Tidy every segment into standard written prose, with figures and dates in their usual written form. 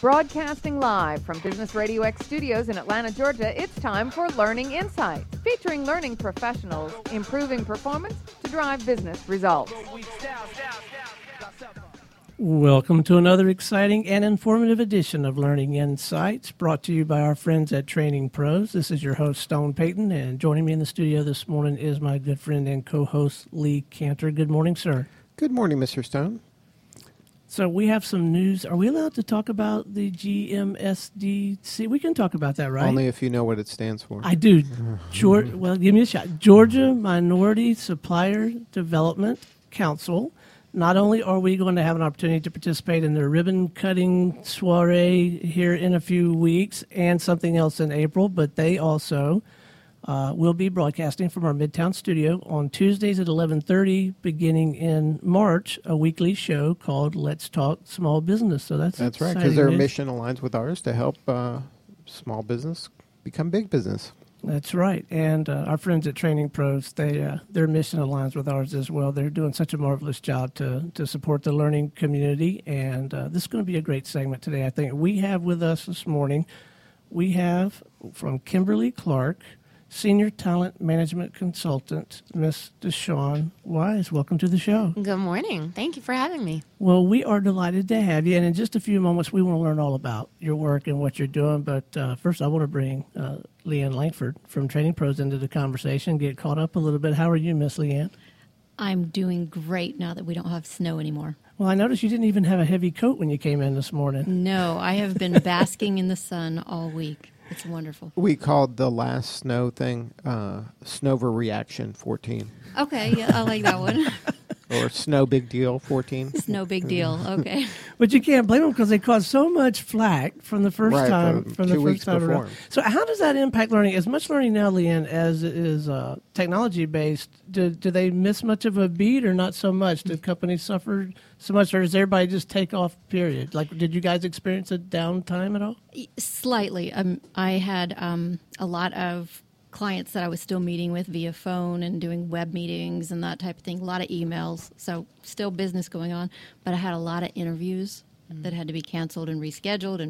Broadcasting live from Business Radio X studios in Atlanta, Georgia, it's time for Learning Insights, featuring learning professionals improving performance to drive business results. Welcome to another exciting and informative edition of Learning Insights, brought to you by our friends at Training Pros. This is your host, Stone Payton, and joining me in the studio this morning is my good friend and co-host, Lee Cantor. Good morning, sir. Good morning, Mr. Stone. So we have some news. Are we allowed to talk about the GMSDC? We can talk about that, right? Only if you know what it stands for. I do. Well, give me a shot. Georgia Minority Supplier Development Council. Not only are we going to have an opportunity to participate in their ribbon-cutting soiree here in a few weeks and something else in April, but they also will be broadcasting from our Midtown studio on Tuesdays at 11:30, beginning in March, a weekly show called Let's Talk Small Business. So that's right, because their mission aligns with ours to help small business become big business. That's right, and our friends at Training Pros, their mission aligns with ours as well. They're doing such a marvelous job to support the learning community, and this is going to be a great segment today, I think. We have with us this morning, we have from Kimberly Clark, Senior Talent Management Consultant, Ms. Deshawn Wise. Welcome to the show. Good morning. Thank you for having me. Well, we are delighted to have you, and in just a few moments, we want to learn all about your work and what you're doing. But first, I want to bring Leanne Langford from Training Pros into the conversation, get caught up a little bit. How are you, Miss Leanne? I'm doing great now that we don't have snow anymore. Well, I noticed you didn't even have a heavy coat when you came in this morning. No, I have been basking in the sun all week. It's wonderful. We called the last snow thing Snover Reaction 14. Okay, yeah, I like that one. Or Snow Big Deal 14. It's no big deal. Okay. But you can't blame them because they caused so much flack from the first time. From the 2 weeks time before. around. So how does that impact learning? As much learning now, Leanne, as it is technology-based, do they miss much of a beat or not so much? Did companies suffer so much, or does everybody just take off, period? Like, did you guys experience a downtime at all? Slightly. I had a lot of clients that I was still meeting with via phone and doing web meetings and that type of thing, a lot of emails, so still business going on, but I had a lot of interviews that had to be canceled and rescheduled.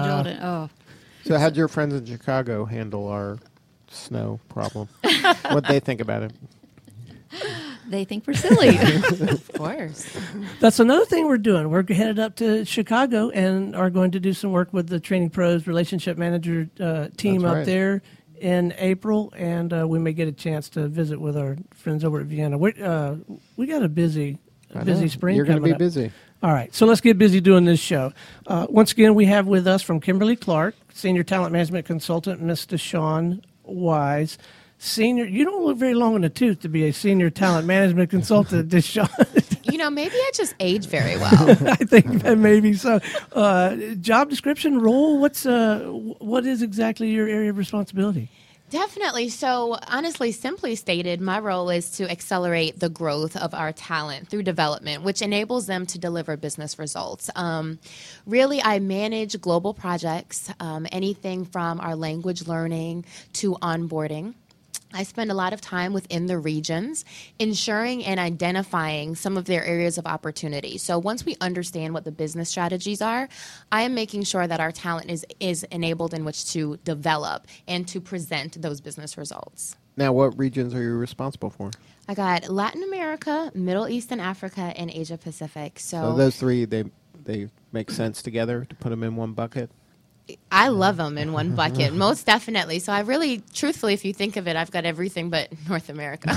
So how'd your friends in Chicago handle our snow problem? What'd they think about it? They think we're silly. Of course. That's another thing we're doing. We're headed up to Chicago and are going to do some work with the Training Pros relationship manager team up there in April, and we may get a chance to visit with our friends over at Vienna. We got a busy spring. You're going to be up. busy. All right, so let's get busy doing this show. Once again, we have with us from Kimberly Clark, Senior Talent Management Consultant, Ms. Deshawn Wise. Senior, you don't look very long in the tooth to be a Senior Talent Management Consultant, Deshawn. Maybe I just age very well. I think that maybe so. Job description, role, what is exactly your area of responsibility? Definitely. So honestly, simply stated, my role is to accelerate the growth of our talent through development, which enables them to deliver business results. Really, I manage global projects, anything from our language learning to onboarding. I spend a lot of time within the regions ensuring and identifying some of their areas of opportunity. So once we understand what the business strategies are, I am making sure that our talent is enabled in which to develop and to present those business results. Now, what regions are you responsible for? I got Latin America, Middle East and Africa, and Asia Pacific. So those three, they make sense together to put them in one bucket? I love them in one bucket, most definitely. So I really, truthfully, if you think of it, I've got everything but North America.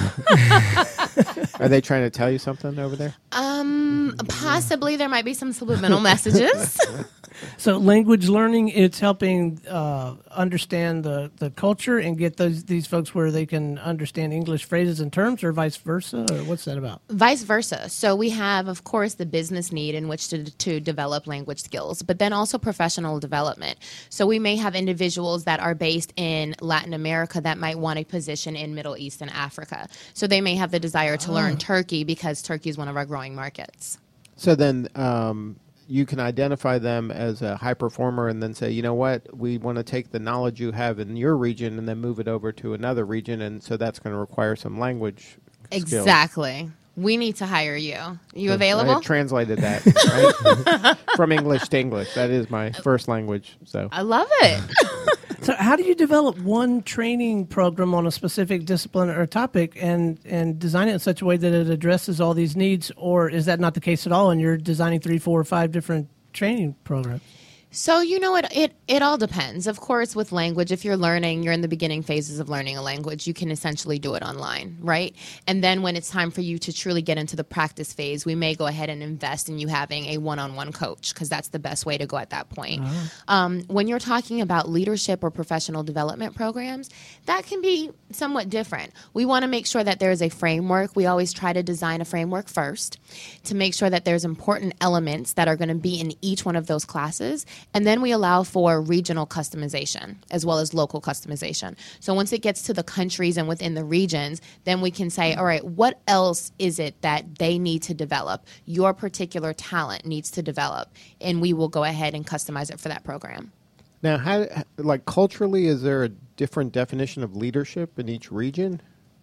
Are they trying to tell you something over there? Possibly there might be some subliminal messages. So language learning, it's helping understand the culture and get these folks where they can understand English phrases and terms, or vice versa, or what's that about? Vice versa. So we have, of course, the business need in which to develop language skills, but then also professional development. So we may have individuals that are based in Latin America that might want a position in Middle East and Africa. So they may have the desire to learn Turkey because Turkey is one of our growing markets. So then you can identify them as a high performer and then say, you know what, we want to take the knowledge you have in your region and then move it over to another region, and so that's going to require some language skills. Exactly. We need to hire you. You I available? translated that right? From English to English. That is my first language. So I love it. So how do you develop one training program on a specific discipline or topic and design it in such a way that it addresses all these needs, or is that not the case at all and you're designing 3, 4, or 5 different training programs? So, it all depends. Of course, with language, if you're in the beginning phases of learning a language, you can essentially do it online, right? And then when it's time for you to truly get into the practice phase, we may go ahead and invest in you having a one-on-one coach, because that's the best way to go at that point. When you're talking about leadership or professional development programs, that can be somewhat different. We want to make sure that there is a framework. We always try to design a framework first to make sure that there's important elements that are going to be in each one of those classes. And then we allow for regional customization as well as local customization. So once it gets to the countries and within the regions, then we can say, all right, what else is it that they need to develop? Your particular talent needs to develop. And we will go ahead and customize it for that program. now, how culturally, is there a different definition of leadership in each region?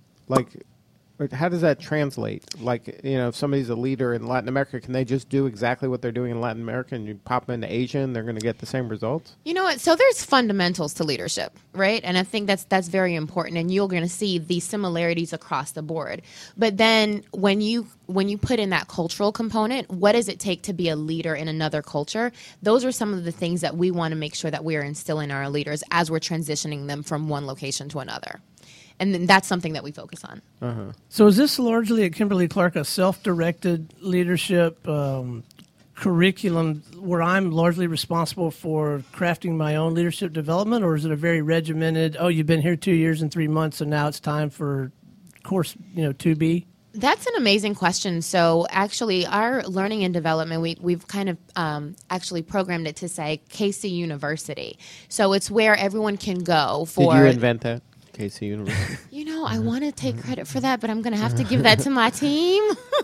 How does that translate? If somebody's a leader in Latin America, can they just do exactly what they're doing in Latin America and you pop them into Asia and they're going to get the same results? You know what? So there's fundamentals to leadership, right? And I think that's very important. And you're going to see the similarities across the board. But then when you put in that cultural component, what does it take to be a leader in another culture? Those are some of the things that we want to make sure that we are instilling in our leaders as we're transitioning them from one location to another. And then that's something that we focus on. Uh-huh. So is this largely at Kimberly-Clark a self-directed leadership curriculum where I'm largely responsible for crafting my own leadership development, or is it a very regimented, you've been here 2 years and 3 months and now it's time for course 2B? That's an amazing question. So actually, our learning and development, we've kind of actually programmed it to say KC University. So it's where everyone can go for... Did you invent that? KC University. I want to take credit for that, but I'm going to have to give that to my team.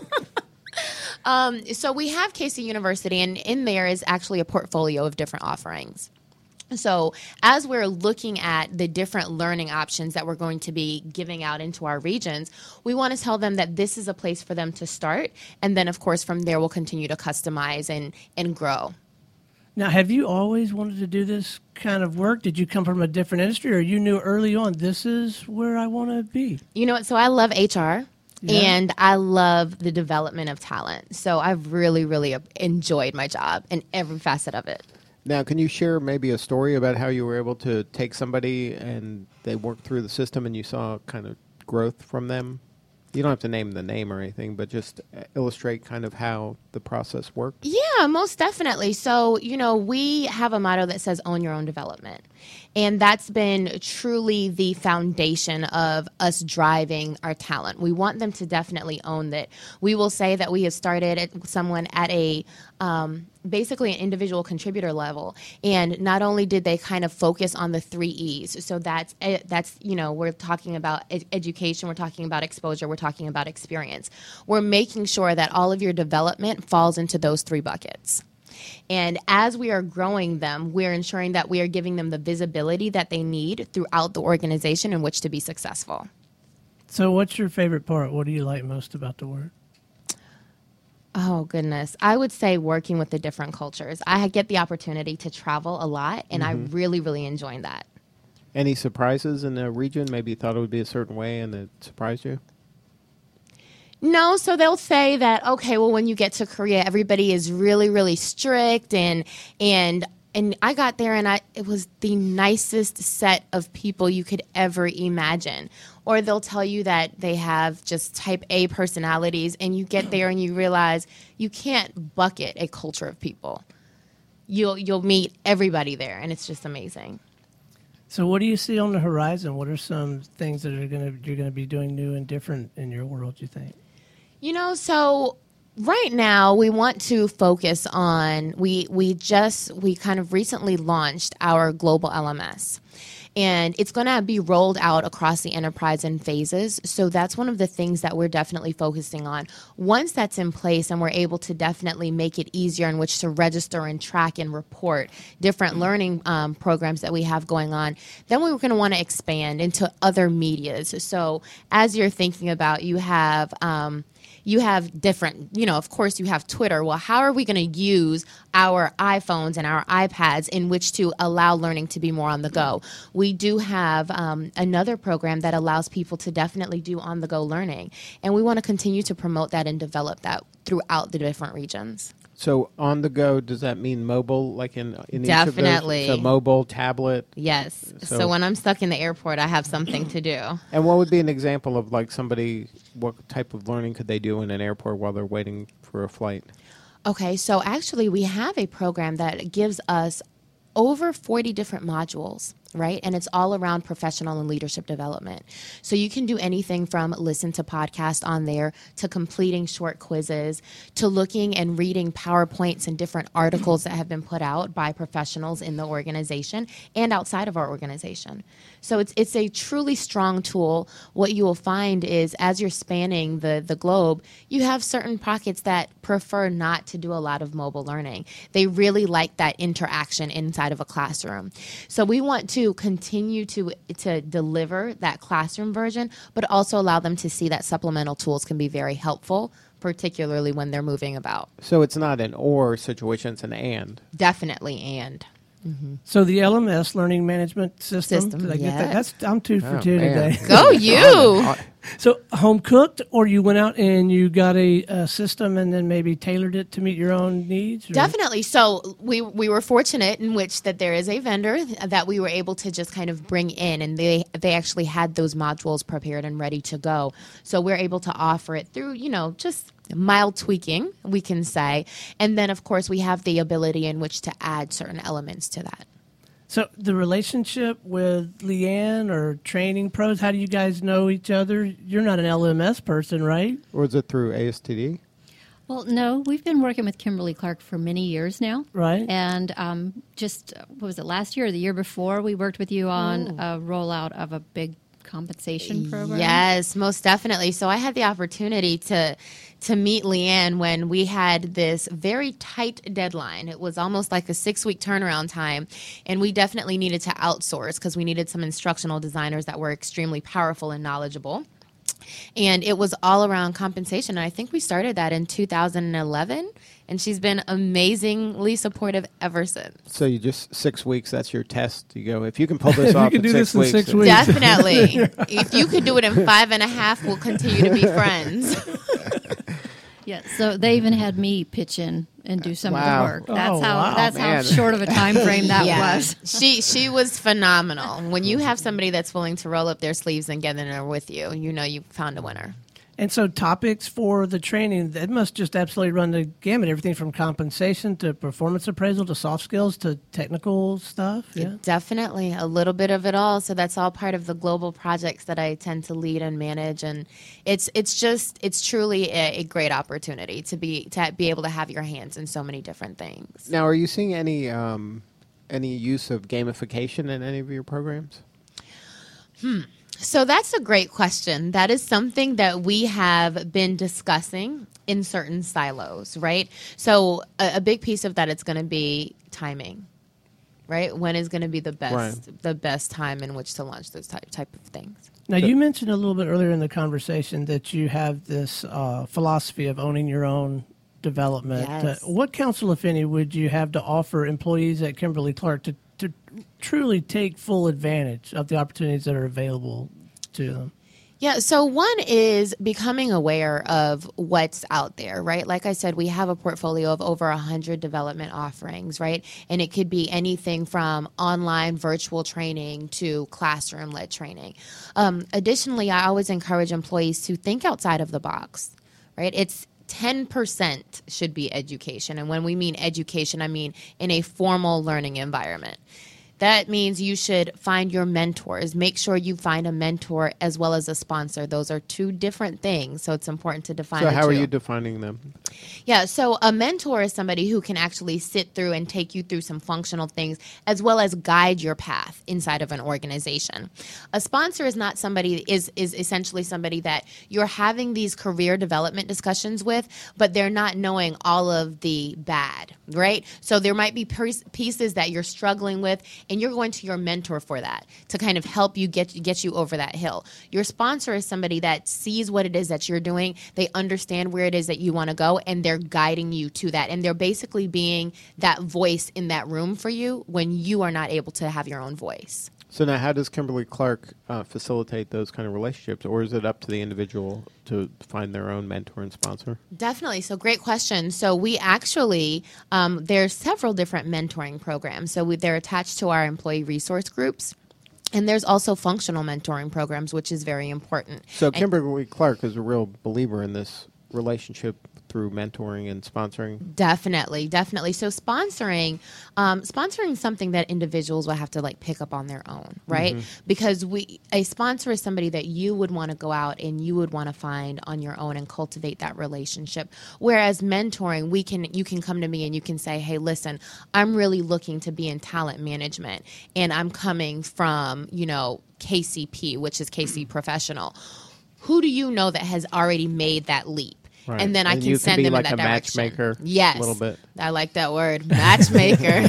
So we have KC University, and in there is actually a portfolio of different offerings. So as we're looking at the different learning options that we're going to be giving out into our regions, we want to tell them that this is a place for them to start. And then, of course, from there, we'll continue to customize and grow. Now, have you always wanted to do this kind of work? Did you come from a different industry, or you knew early on, this is where I want to be? You know what? So I love HR, and I love the development of talent. So I've really, really enjoyed my job and every facet of it. Now, can you share maybe a story about how you were able to take somebody and they worked through the system and you saw kind of growth from them? You don't have to name the name or anything, but just illustrate kind of how the process worked. Yeah, most definitely. So, we have a motto that says own your own development. And that's been truly the foundation of us driving our talent. We want them to definitely own that. We will say that we have started someone at a basically an individual contributor level. And not only did they kind of focus on the 3 E's. So that's we're talking about education, we're talking about exposure, we're talking about experience. We're making sure that all of your development falls into those 3 buckets. And as we are growing them, we're ensuring that we are giving them the visibility that they need throughout the organization in which to be successful. So what's your favorite part? What do you like most about the work? Oh, goodness. I would say working with the different cultures. I get the opportunity to travel a lot, and I really, really enjoy that. Any surprises in the region? Maybe you thought it would be a certain way and it surprised you? No, so they'll say that, okay, well, when you get to Korea, everybody is really, really strict, and I got there and it was the nicest set of people you could ever imagine. Or they'll tell you that they have just type A personalities, and you get there and you realize you can't bucket a culture of people. You'll meet everybody there, and it's just amazing. So what do you see on the horizon? What are some things that you're going to be doing new and different in your world, you think? So right now we want to focus on, we kind of recently launched our global LMS. And it's going to be rolled out across the enterprise in phases. So that's one of the things that we're definitely focusing on. Once that's in place and we're able to definitely make it easier in which to register and track and report different learning programs that we have going on, then we're going to want to expand into other medias. So as you're thinking about, you have you have different, of course you have Twitter. Well, how are we going to use our iPhones and our iPads in which to allow learning to be more on the go? We do have another program that allows people to definitely do on-the-go learning, and we want to continue to promote that and develop that throughout the different regions. So on the go, does that mean mobile, like in Definitely. each of those? So mobile, tablet? Yes. So- So when I'm stuck in the airport, I have something to do. And what would be an example of like somebody, what type of learning could they do in an airport while they're waiting for a flight? Okay, so actually we have a program that gives us over 40 different modules, right? And it's all around professional and leadership development. So you can do anything from listen to podcasts on there, to completing short quizzes, to looking and reading PowerPoints and different articles that have been put out by professionals in the organization and outside of our organization. So it's a truly strong tool. What you will find is as you're spanning the globe, you have certain pockets that prefer not to do a lot of mobile learning. They really like that interaction inside of a classroom. So we want to continue to deliver that classroom version, but also allow them to see that supplemental tools can be very helpful, particularly when they're moving about. So it's not an or situation, it's an and. Definitely and. So the LMS, Learning Management System. Did I get that? yes. I'm 2 for Oh, 2 man. today. Go you! So home cooked, or you went out and you got a system and then maybe tailored it to meet your own needs? Or? Definitely. So we were fortunate in which that there is a vendor that we were able to just kind of bring in, and they actually had those modules prepared and ready to go. So we're able to offer it through, just mild tweaking, we can say. And then, of course, we have the ability in which to add certain elements to that. So the relationship with Leanne or Training Pros, how do you guys know each other? You're not an LMS person, right? Or is it through ASTD? Well, no, we've been working with Kimberly Clark for many years now. Right. And what was it, last year or the year before, we worked with you on a rollout of a big compensation program? Yes, most definitely. So I had the opportunity to meet Leanne when we had this very tight deadline. It was almost like a 6-week turnaround time, and we definitely needed to outsource because we needed some instructional designers that were extremely powerful and knowledgeable. And it was all around compensation. And I think we started that in 2011, and she's been amazingly supportive ever since. So you just 6 weeks, that's your test. You go, if you can pull this If you off can in do 6 this in weeks. 6 weeks. Definitely. If you could do it in 5.5, we'll continue to be friends. Yeah, so they even had me pitch in and do some Wow. of the work. That's Oh, wow, how man. short of a time frame that was. She was phenomenal. When you have somebody that's willing to roll up their sleeves and get in there with you, you know you found a winner. And so topics for the training, that must just absolutely run the gamut, everything from compensation to performance appraisal to soft skills to technical stuff. Yeah. Definitely a little bit of it all. So that's all part of the global projects that I tend to lead and manage. And it's truly a great opportunity to be able to have your hands in so many different things. Now, are you seeing any use of gamification in any of your programs? So that's a great question. That is something that we have been discussing in certain silos, right? So a big piece of that is going to be timing, right? When is going to be the best time in which to launch those type of things. Now, you mentioned a little bit earlier in the conversation that you have this philosophy of owning your own development. Yes. What counsel, if any, would you have to offer employees at Kimberly Clark to truly take full advantage of the opportunities that are available to them? Yeah, so one is becoming aware of what's out there, right? Like I said, we have a portfolio of over 100 development offerings, right? And it could be anything from online virtual training to classroom-led training. Additionally, I always encourage employees to think outside of the box, right? It's 10% should be education. And when we mean education, I mean in a formal learning environment. That means you should find your mentors. Make sure you find a mentor as well as a sponsor. Those are two different things, so it's important to define So the how are two. you defining them? Yeah, so a mentor is somebody who can actually sit through and take you through some functional things as well as guide your path inside of an organization. A sponsor is not somebody, is essentially somebody that you're having these career development discussions with, but they're not knowing all of the bad, right? So there might be pieces that you're struggling with, and you're going to your mentor for that to kind of help you get you over that hill. Your sponsor is somebody that sees what it is that you're doing. They understand where it is that you want to go, and they're guiding you to that. And they're basically being that voice in that room for you when you are not able to have your own voice. So now, how does Kimberly-Clark facilitate those kind of relationships, or is it up to the individual to find their own mentor and sponsor? Definitely. So great question. So we actually, there's several different mentoring programs. So they're attached to our employee resource groups. And there's also functional mentoring programs, which is very important. So Kimberly-Clark is a real believer in this relationship through mentoring and sponsoring? Definitely. So sponsoring something that individuals will have to like pick up on their own, right? Mm-hmm. Because a sponsor is somebody that you would want to go out and you would want to find on your own and cultivate that relationship. Whereas mentoring, you can come to me and you can say, hey, listen, I'm really looking to be in talent management, and I'm coming from, KCP, which is KC Professional. Who do you know that has already made that leap? Right. And then I can send them like in that direction. Matchmaker. Yes, a little bit. I like that word, matchmaker.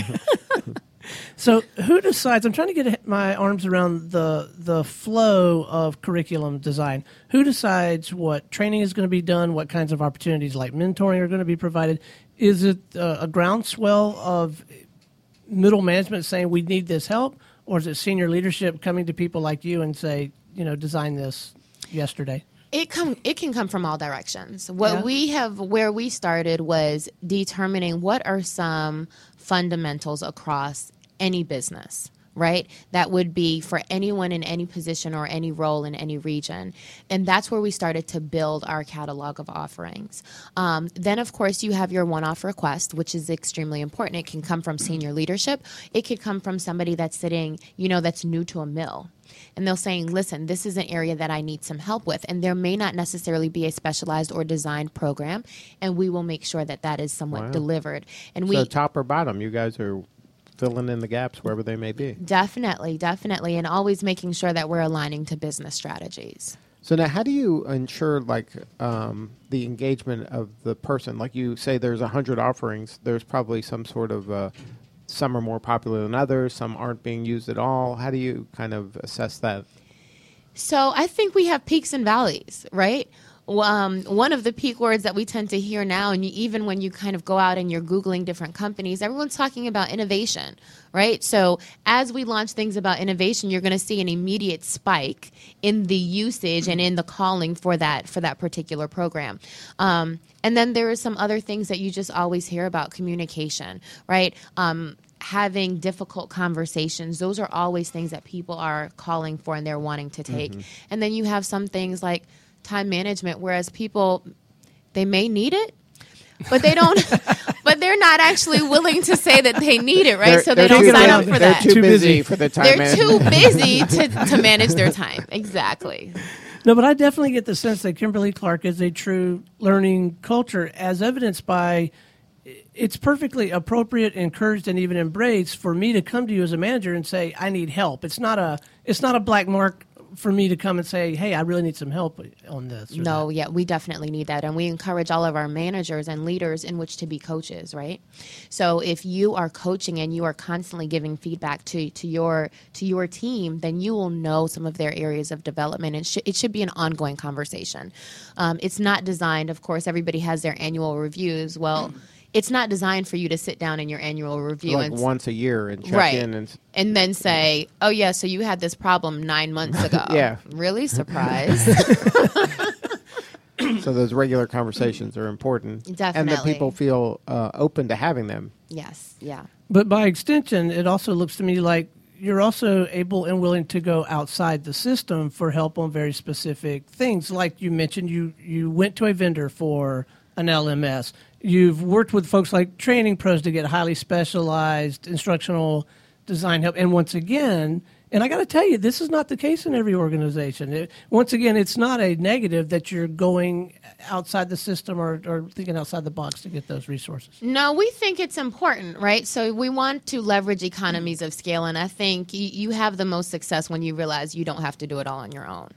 So who decides? I'm trying to get my arms around the flow of curriculum design. Who decides what training is going to be done? What kinds of opportunities like mentoring are going to be provided? Is it a groundswell of middle management saying we need this help, or is it senior leadership coming to people like you and say, design this yesterday? It can come from all directions. Where we started was determining what are some fundamentals across any business, right? That would be for anyone in any position or any role in any region. And that's where we started to build our catalog of offerings. Then, of course, you have your one-off request, which is extremely important. It can come from senior leadership. It could come from somebody that's sitting, that's new to a mill. And they're saying, listen, this is an area that I need some help with. And there may not necessarily be a specialized or designed program. And we will make sure that that is somewhat delivered. And so top or bottom, you guys are filling in the gaps wherever they may be. Definitely. And always making sure that we're aligning to business strategies. So now how do you ensure the engagement of the person? Like you say there's 100 offerings. There's probably some sort of some are more popular than others. Some aren't being used at all. How do you kind of assess that? So I think we have peaks and valleys, right? One of the peak words that we tend to hear now, and even when you kind of go out and you're Googling different companies, everyone's talking about innovation, right? So as we launch things about innovation, you're going to see an immediate spike in the usage and in the calling for that particular program. And then there are some other things that you just always hear about: communication, right? Having difficult conversations. Those are always things that people are calling for and they're wanting to take. Mm-hmm. And then you have some things like time management, whereas people, they may need it, but they don't, but they're not actually willing to say that they need it, right? So they don't sign up for that. They're too busy for the time management. They're too busy to manage their time. Exactly. No, but I definitely get the sense that Kimberly-Clark is a true learning culture, as evidenced by it's perfectly appropriate, encouraged, and even embraced for me to come to you as a manager and say, I need help. It's not a black mark for me to come and say, hey, I really need some help on this. No, yeah, we definitely need that. And we encourage all of our managers and leaders in which to be coaches, right? So if you are coaching and you are constantly giving feedback to your team, then you will know some of their areas of development. And it should be an ongoing conversation. It's not designed, of course, everybody has their annual reviews. Well, it's not designed for you to sit down in your annual review like once a year and check in and then say, oh yeah, so you had this problem 9 months ago. Yeah, really surprised. So those regular conversations are important. Definitely. And that people feel open to having them. Yes, yeah. But by extension, it also looks to me like you're also able and willing to go outside the system for help on very specific things. Like you mentioned, you went to a vendor for an LMS. You've worked with folks like Training Pros to get highly specialized instructional design help. And once again, and I got to tell you, this is not the case in every organization. Once again, it's not a negative that you're going outside the system or thinking outside the box to get those resources. No, we think it's important, right? So we want to leverage economies of scale. And I think you have the most success when you realize you don't have to do it all on your own.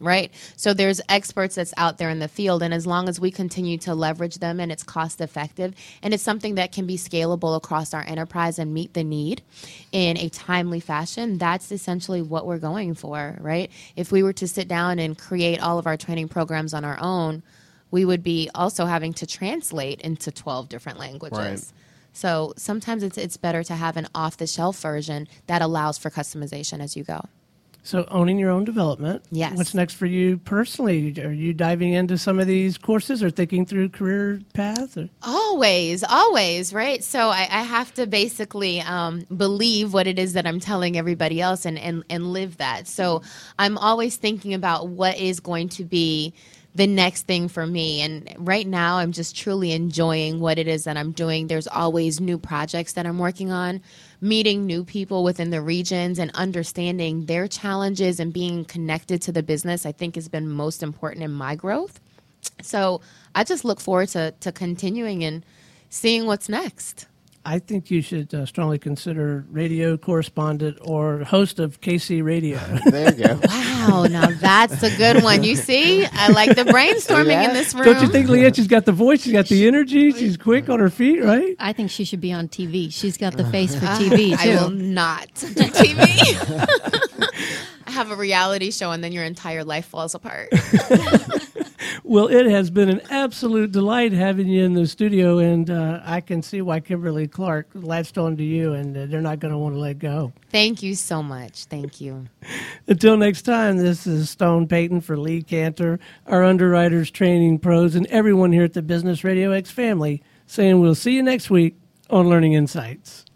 right? So there's experts that's out there in the field, and as long as we continue to leverage them and it's cost effective and it's something that can be scalable across our enterprise and meet the need in a timely fashion, that's essentially what we're going for, right? If we were to sit down and create all of our training programs on our own, we would be also having to translate into 12 different languages. Right. So sometimes it's better to have an off-the-shelf version that allows for customization as you go. So owning your own development. Yes. What's next for you personally? Are you diving into some of these courses or thinking through career paths? Or? Always, right? So I have to basically believe what it is that I'm telling everybody else and live that. So I'm always thinking about what is going to be the next thing for me. And right now, I'm just truly enjoying what it is that I'm doing. There's always new projects that I'm working on, meeting new people within the regions and understanding their challenges and being connected to the business, I think has been most important in my growth. So I just look forward to continuing and seeing what's next. I think you should strongly consider radio correspondent or host of KC Radio. There you go. Wow, now that's a good one. You see, I like the brainstorming in this room. Don't you think, Leanne, she's got the voice, she's got the energy, she's quick on her feet, right? I think she should be on TV. She's got the face for TV, too. I will not do TV. I have a reality show, and then your entire life falls apart. Well, it has been an absolute delight having you in the studio, and I can see why Kimberly Clark latched on to you, and they're not going to want to let go. Thank you so much. Thank you. Until next time, this is Stone Payton for Lee Cantor, our underwriters, training pros, and everyone here at the Business Radio X family saying we'll see you next week on Learning Insights.